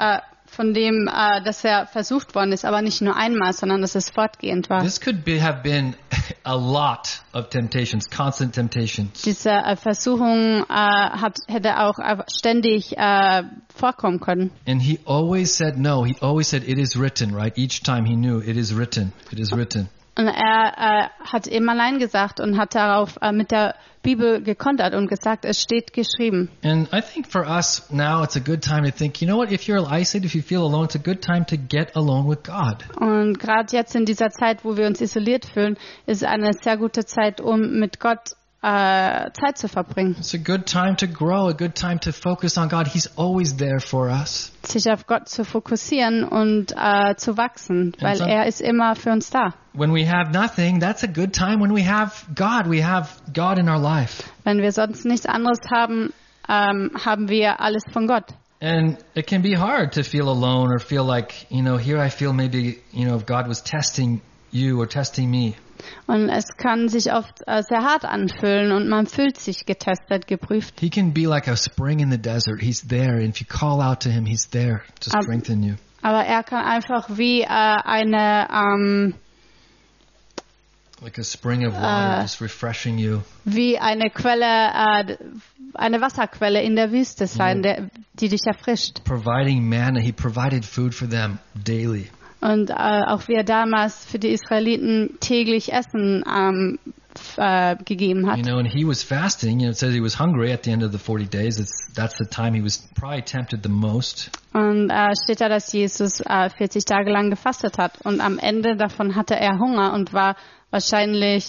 von dem, dass er versucht worden ist, aber nicht nur einmal, sondern dass es fortgehend war. This could have been a lot of temptations, constant temptations. Diese Versuchung hätte auch ständig vorkommen können. And he always said no. He always said, it is written, right? Each time he knew, it is written. It is written. Und er hat immer Nein gesagt und hat darauf mit der Bibel gekontert und gesagt, es steht geschrieben. And I think for us now, it's a good time to think, you know what, if you're isolated, if you feel alone, it's a good time to get alone with God. Und gerade jetzt in dieser Zeit, wo wir uns isoliert fühlen, ist eine sehr gute Zeit, um mit Gott Zeit zu verbringen. It's a good time to grow, a good time to focus on God. He's always there for us. Sich auf Gott zu fokussieren und zu wachsen, weil er ist immer für uns da. When we have nothing, that's a good time when we have God. We have God in our life. Wenn wir sonst nichts anderes haben, haben wir alles von Gott. And it can be hard to feel alone or feel like, here I feel maybe, if God was testing you or testing me. Und es kann sich oft sehr hart anfühlen und man fühlt sich getestet, geprüft. He can be like a spring in the desert. He's there. And if you call out to him, he's there to strengthen you. Aber er kann einfach wie eine like a spring of water, just refreshing you. Wie eine Quelle, eine Wasserquelle in der Wüste sein, die dich erfrischt. Providing manna, he provided food for them daily. Und auch wie er damals für die Israeliten täglich Essen gegeben hat. And he was fasting. It says he was hungry at the end of the 40 days. That's the time he was probably tempted the most. Und steht da, dass Jesus 40 Tage lang gefastet hat. Und am Ende davon hatte er Hunger und war wahrscheinlich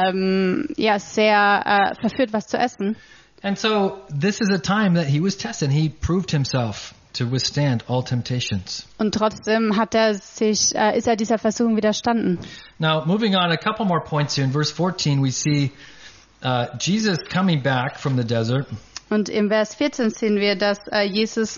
sehr verführt, was zu essen. And so this is a time that he was tested. He proved himself to withstand all temptations. Und trotzdem ist er dieser Versuchung widerstanden. Now, moving on, a couple more points here. In verse 14, we see Jesus coming back from the desert. Und im Vers 14 sehen wir, dass Jesus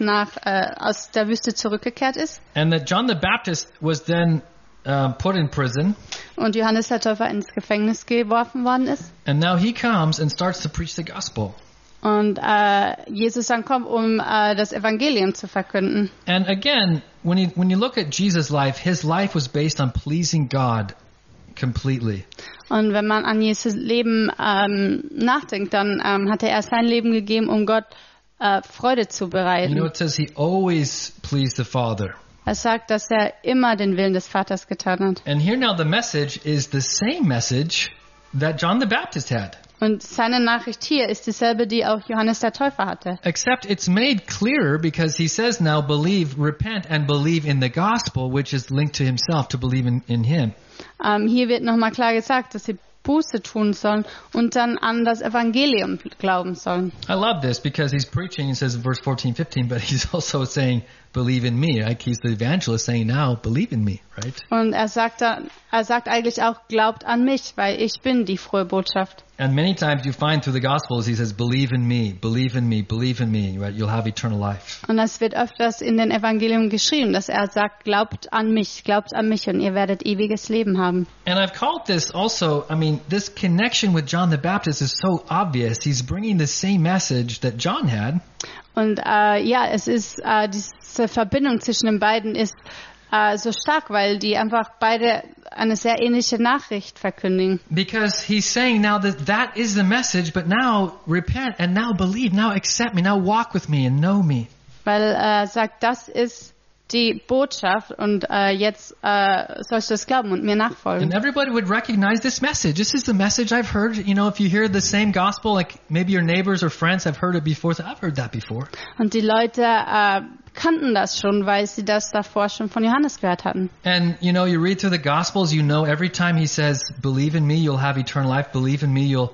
aus der Wüste zurückgekehrt ist. And that John the Baptist was then put in prison. Und Johannes der Täufer ins Gefängnis geworfen worden ist. And now he comes and starts to preach the gospel. Und Jesus dann kommt, um das Evangelium zu verkünden. And again, when you look at Jesus' life, his life was based on pleasing God completely. Und wenn man an Jesus Leben nachdenkt, dann hatte er sein Leben gegeben, um Gott Freude zu bereiten. It says he always pleased the Father. Er sagt, dass er immer den Willen des Vaters getan hat. And here now the message is the same message that John the Baptist had. Und seine Nachricht hier ist dieselbe, die auch Johannes der Täufer hatte. Except it's made clearer because he says now repent and believe in the gospel, which is linked to himself, to believe in him. Hier wird nochmal klar gesagt, dass sie Buße tun sollen und dann an das Evangelium glauben sollen. I love this because he's preaching, he says in verse 14, 15, but he's also saying, believe in me. Like he's the evangelist saying now, believe in me, right? Und er sagt eigentlich auch, glaubt an mich, weil ich bin die frohe Botschaft. And many times you find through the Gospels, he says, believe in me, believe in me, believe in me, right? You'll have eternal life. Und das wird öfters in den Evangelien geschrieben, dass er sagt, glaubt an mich und ihr werdet ewiges Leben haben. And I've called this also, this connection with John the Baptist is so obvious. He's bringing the same message that John had. Und es ist, diese Verbindung zwischen den beiden ist so stark, weil die einfach beide eine sehr ähnliche Nachricht verkündigen. Because he's saying now that is the message, but now repent and now believe, now accept me, now walk with me and know me. Weil er sagt, das ist die Botschaft und jetzt sollst du es glauben und mir nachfolgen. And everybody would recognize this message. This is the message I've heard. If you hear the same gospel, like maybe your neighbors or friends have heard it before. So I've heard that before. Und die Leute kannten das schon, weil sie das davor schon von Johannes gehört hatten. And you read through the Gospels, every time he says, "Believe in me, you'll have eternal life. Believe in me, you'll,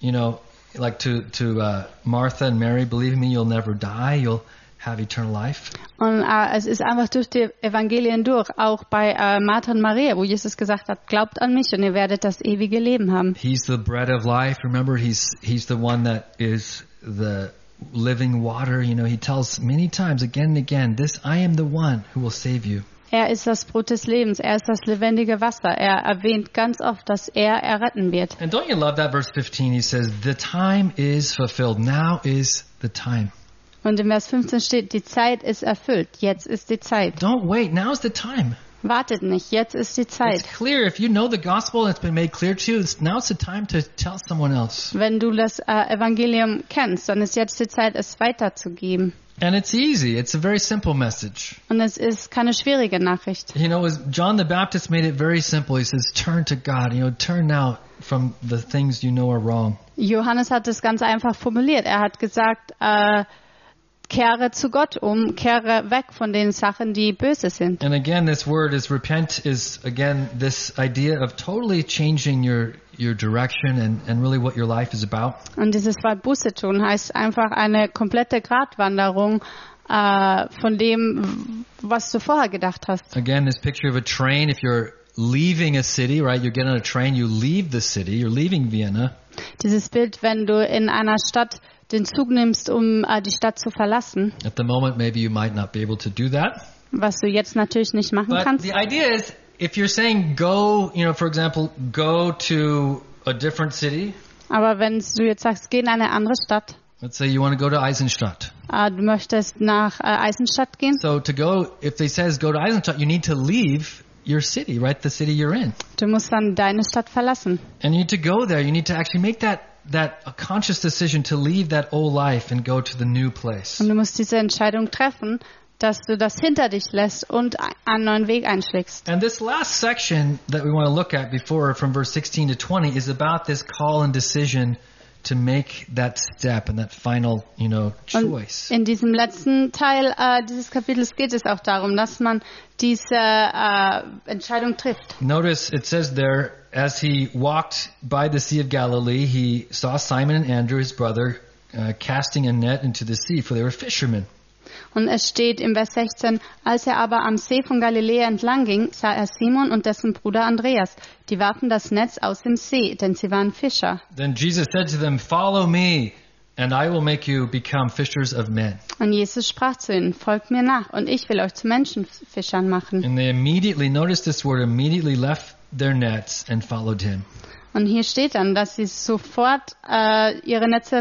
like to Martha and Mary, believe in me, you'll never die. You'll have eternal life." Und es ist einfach durch die Evangelien durch, auch bei Martha und Maria, wo Jesus gesagt hat, glaubt an mich und ihr werdet das ewige Leben haben. He's the bread of life. Remember, he's the one that is the living water. He tells many times again and again, I am the one who will save you. Er ist das Brot des Lebens, er ist das lebendige Wasser. Er erwähnt ganz oft, dass er erretten wird. And don't you love that verse 15? He says, the time is fulfilled. Now is the time. Und im Vers 15 steht, die Zeit ist erfüllt. Jetzt ist die Zeit. Don't wait. Now's the time. Wartet nicht. Jetzt ist die It's Zeit. clear. If you know the gospel and it's been made clear to you, now's the time to tell someone else. Wenn du das Evangelium kennst, dann ist jetzt die Zeit, es weiterzugeben. And it's easy. It's a very simple message. Und es ist keine schwierige Nachricht. You know, as John the Baptist made it very simple. He says, turn to God. You know, turn now from the things you know are wrong. Johannes hat es ganz einfach formuliert. Er hat gesagt, kehre zu Gott um, kehre weg von den Sachen, die böse sind. And again, this word is repent is again this idea of totally changing your direction and really what your life is about. Und dieses Wort Buße tun heißt einfach eine komplette Gratwanderung von dem, was du vorher gedacht hast. Again, this picture of a train. If you're leaving a city, right, you get on a train, you leave the city, you're leaving Vienna. Dieses Bild, wenn du in einer Stadt den Zug nimmst, um die Stadt zu verlassen, At the moment, maybe you might not be able to do that. was du jetzt natürlich nicht machen But kannst. the idea is, if you're saying go, you know, for example, go to a different city. Aber wenn du jetzt sagst, geh in eine andere Stadt, Let's say you want to go to Eisenstadt. du möchtest nach Eisenstadt gehen, So to go, if they says go to Eisenstadt, you need to leave your city, right? The city you're in. du musst dann deine Stadt verlassen. And you need to go there. You need to actually make that a conscious decision to leave that old life and go to the new place. Und du musst diese Entscheidung treffen, dass du das hinter dich lässt und einen neuen Weg einschlägst. And this last section that we want to look at before, from verse 16 to 20, is about this call and decision to make that step and that final, you know, Und choice. in diesem letzten Teil dieses Kapitels geht es auch darum, dass man diese Entscheidung trifft. Notice it says there, as he walked by the Sea of Galilee, he saw Simon and Andrew, his brother, casting a net into the sea, for they were fishermen. Und es steht im Vers 16, als er aber am See von Galiläa entlang ging, sah er Simon und dessen Bruder Andreas. Die warfen das Netz aus dem See, denn sie waren Fischer. Then Jesus said to them, "Follow me, and I will make you become fishers of men." Und Jesus sprach zu ihnen, folgt mir nach, und ich will euch zu Menschenfischern machen. And they immediately, notice this word, immediately left their nets and followed him. Und hier steht dann, dass sie sofort ihre Netze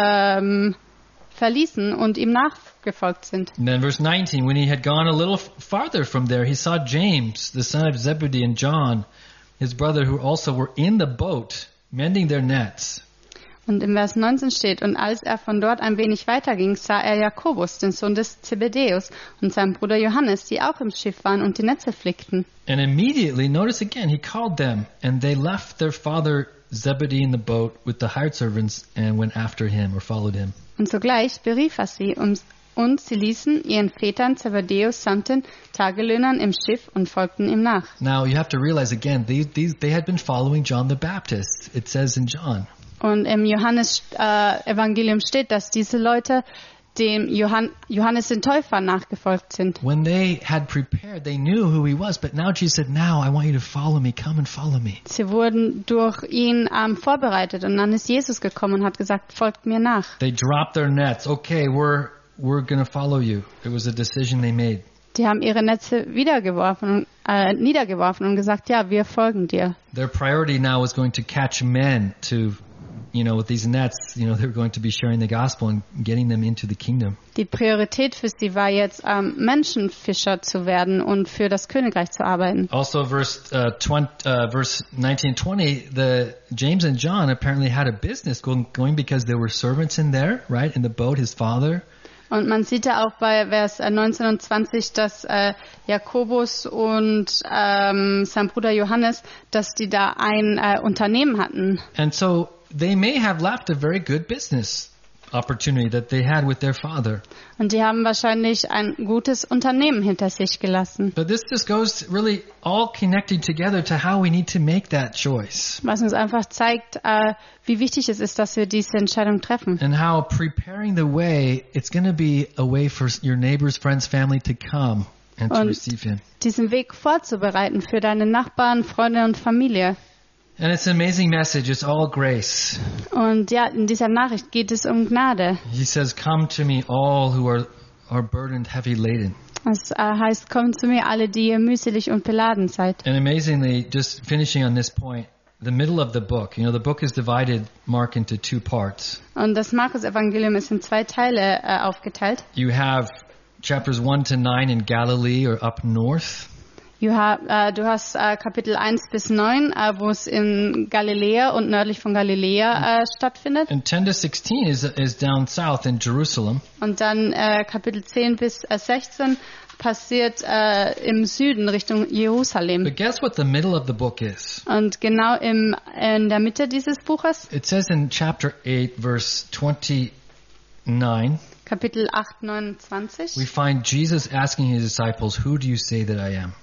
verließen und ihm nachgefolgt sind. And then verse 19, when he had gone a little farther from there, he saw James, the son of Zebedee, and John, his brother, who also were in the boat, mending their nets. Und im Vers 19 steht, und als er von dort ein wenig weiterging, sah er Jakobus, den Sohn des Zebedäus, und seinen Bruder Johannes, die auch im Schiff waren und die Netze flickten. And immediately, notice again, he called them, and they left their father Zebedee in the boat with the hired servants and went after him or followed him. Und sogleich berief er sie, und sie ließen ihren Vätern Zebedäus samt den Tagelöhnern im Schiff und folgten ihm nach. Now, you have to realize again, they had been following John the Baptist. It says in John. Und im Johannes-Evangelium steht, dass diese Leute dem Johannes den Täufer nachgefolgt sind. When they had prepared, they knew who he was, but now Jesus said, now I want you to follow me, come and follow me. Sie wurden durch ihn vorbereitet, und dann ist Jesus gekommen und hat gesagt, folgt mir nach. They dropped their nets. Okay, we're going to follow you. It was a decision they made. Die haben ihre Netze niedergeworfen und gesagt, ja, wir folgen dir. Their priority now was going to catch men to, you know, with these nets, you know, they were going to be sharing the gospel and getting them into the kingdom. Die Priorität für sie war jetzt, Menschenfischer zu werden und für das Königreich zu arbeiten. Also, verse 19 and 20, James and John apparently had a business going because there were servants in there, right? In the boat, his father. Und man sieht ja auch bei Vers 19 und 20, dass Jakobus und sein Bruder Johannes, dass die da ein Unternehmen hatten. And so they may have left a very good business opportunity that they had with their father. Und die haben wahrscheinlich ein gutes Unternehmen hinter sich gelassen. But this just goes really all connecting together to how we need to make that choice. Was uns einfach zeigt, wie wichtig es ist, dass wir diese Entscheidung treffen. And how preparing the way, it's going to be a way for your neighbors, friends, family to come and to Und receive him. diesen Weg vorzubereiten für deine Nachbarn, Freunde und Familie. And it's an amazing message. It's all grace. Und ja, in dieser Nachricht geht es um Gnade. He says, come to me all who are burdened, heavy laden. Es heißt, kommt zu mir alle, die ihr mühselig und beladen seid. And amazingly, just finishing on this point, the middle of the book. You know, the book is divided, Mark, into 2 parts. Und das Markus-Evangelium ist in 2 Teile aufgeteilt. You have chapters 1 to 9 in Galilee or up north. Du hast Kapitel 1 bis 9, wo es in Galiläa und nördlich von Galiläa stattfindet. And 10 to 16 is down south in Jerusalem. Und dann Kapitel 10 bis 16 passiert im Süden Richtung Jerusalem. But guess what the middle of the book is? Und genau in der Mitte dieses Buches, It says in chapter 8, verse 29, Kapitel 8, 29, we find Jesus asking his disciples, "Who do you say that I am?"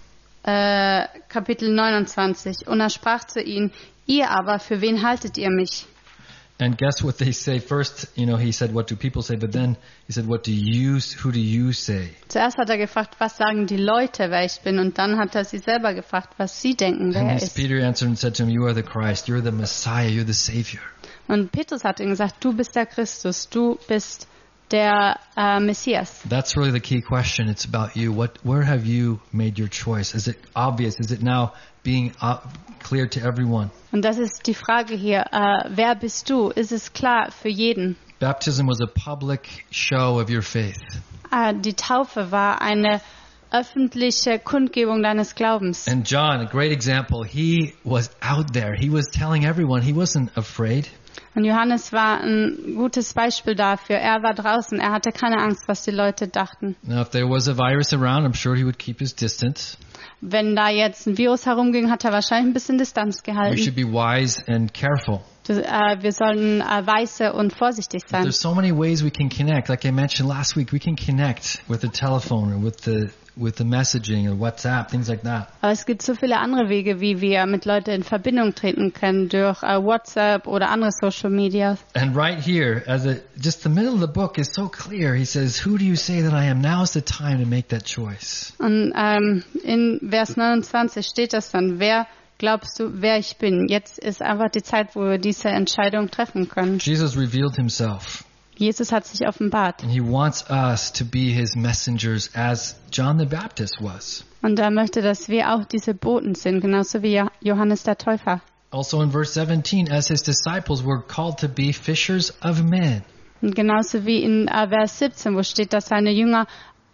Kapitel 29. Und er sprach zu ihnen, ihr aber, für wen haltet ihr mich? And guess what they say? First, you know, he said, "What do people say?" But then he said, "Who do you say?" Zuerst hat er gefragt, was sagen die Leute, wer ich bin? Und dann hat er sie selber gefragt, was sie denken, wer er And ist. Peter answered and said to him, "You are the Christ, you're the Messiah, you're the Savior." Und Petrus hat ihm gesagt, du bist der Christus, du bist der Messias. That's really the key question. It's about you. Where have you made your choice? Is it obvious? Is it now being clear to everyone? Und das ist die Frage hier, wer bist du? Ist es klar für jeden? Baptism was a public show of your faith. Die Taufe war eine öffentliche Kundgebung deines Glaubens. And John, a great example, he was out there. He was telling everyone. He wasn't afraid. Und Johannes war ein gutes Beispiel dafür. Er war draußen, er hatte keine Angst, was die Leute dachten. Now, if there was a virus around, I'm sure he would keep his distance. Wenn da jetzt ein Virus herumging, hat er wahrscheinlich ein bisschen Distanz We gehalten. should be wise and careful. Wir sollten weise und vorsichtig sein. There's so many ways we can connect. Like I mentioned last week, we can connect with the telephone or with the messaging or WhatsApp, things like that. Aber es gibt so viele andere Wege, wie wir mit Leuten in Verbindung treten können, durch WhatsApp oder andere Social Media. And right here, just the middle of the book is so clear. He says, "Who do you say that I am?" Now is the time to make that choice. Und in Vers 29 steht das dann, wer glaubst du, wer ich bin? Jetzt ist einfach die Zeit, wo wir diese Entscheidung treffen können. Jesus revealed himself. Jesus hat sich offenbart. And he wants us to be his messengers as John the Baptist was. Und er möchte, dass wir auch diese Boten sind, genauso wie Johannes der Täufer. Also in verse 17, as his disciples were called to be fishers of men. Und genauso wie in Vers 17, wo steht, dass seine Jünger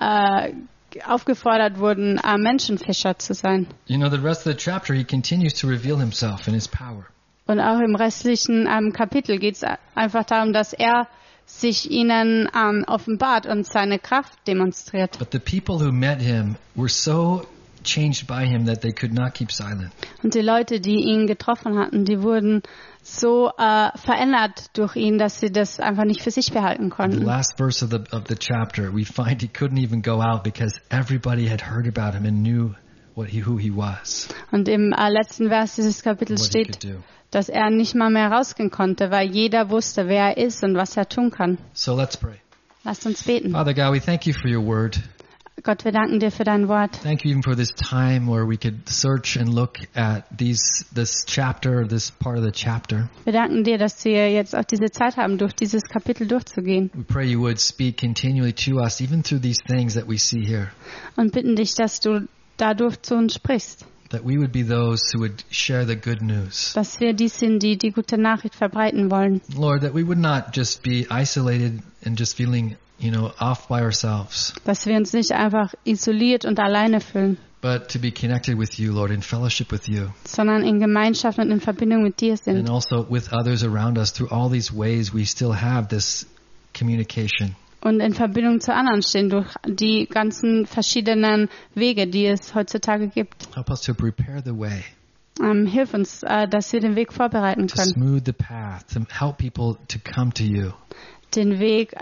aufgefordert wurden, Menschenfischer zu sein. You know, the rest of the chapter, he continues to reveal himself and his power. Und auch im restlichen Kapitel geht es einfach darum, dass er sich ihnen offenbart und seine Kraft demonstriert. But the people who met him were so changed by him that they could not keep silent. Und die Leute, die ihn getroffen hatten, die wurden so verändert durch ihn, dass sie das einfach nicht für sich behalten The konnten. last verse of the chapter, we find he couldn't even go out because everybody had heard about him and knew who he was, Und im letzten Vers dieses Kapitels what he steht, could do. dass er nicht mal mehr rausgehen konnte, weil jeder wusste, wer er ist und was er tun kann. So let's pray. Lasst uns beten. Father God, we thank you for your word. Gott, wir danken dir für dein Wort. Thank you even for this time where we could search and look at this chapter, this part of the chapter. Wir danken dir, dass wir jetzt auch diese Zeit haben, durch dieses Kapitel durchzugehen. We pray you would speak continually to us, even through these things that we see here, Und bitten dich, dass du dadurch zu uns sprichst. that we would be those who would share the good news. Dass wir die sind, die die gute Nachricht verbreiten wollen. Lord, that we would not just be isolated and just feeling, off by ourselves, Dass wir uns nicht einfach isoliert und alleine fühlen, but to be connected with you, Lord, in fellowship with you, sondern in Gemeinschaft und in Verbindung mit dir and sind. also with others around us. Through all these ways, we still have this communication. Und in Verbindung zu anderen stehen durch die ganzen verschiedenen Wege, die es heutzutage gibt. Help us to prepare the way, Hilf uns, dass wir den Weg vorbereiten to können. smooth the path, to help people to come to you. Den Weg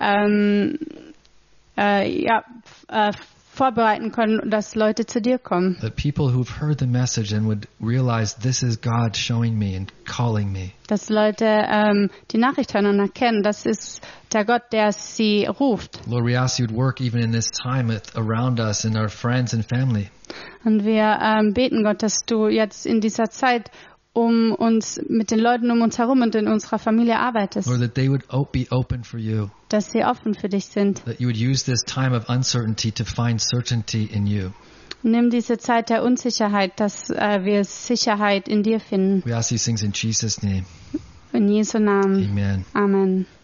vorbereiten können, dass Leute zu dir kommen. That people who've heard the message and would realize this is God showing me and calling me. Dass Leute die Nachricht hören und erkennen, das ist der Gott, der sie ruft. Lord, we ask you to work even in this time around us and our friends and family. Und wir beten, Gott, dass du jetzt in dieser Zeit uns mit den Leuten um uns herum und in unserer Familie arbeitest. Lord, that they would be open for you. Dass sie offen für dich sind. That you would use this time of uncertainty to find certainty in you. Nimm diese Zeit der Unsicherheit, dass wir Sicherheit in dir finden. We ask these things in Jesus' name. In Jesu Namen. Amen. Amen.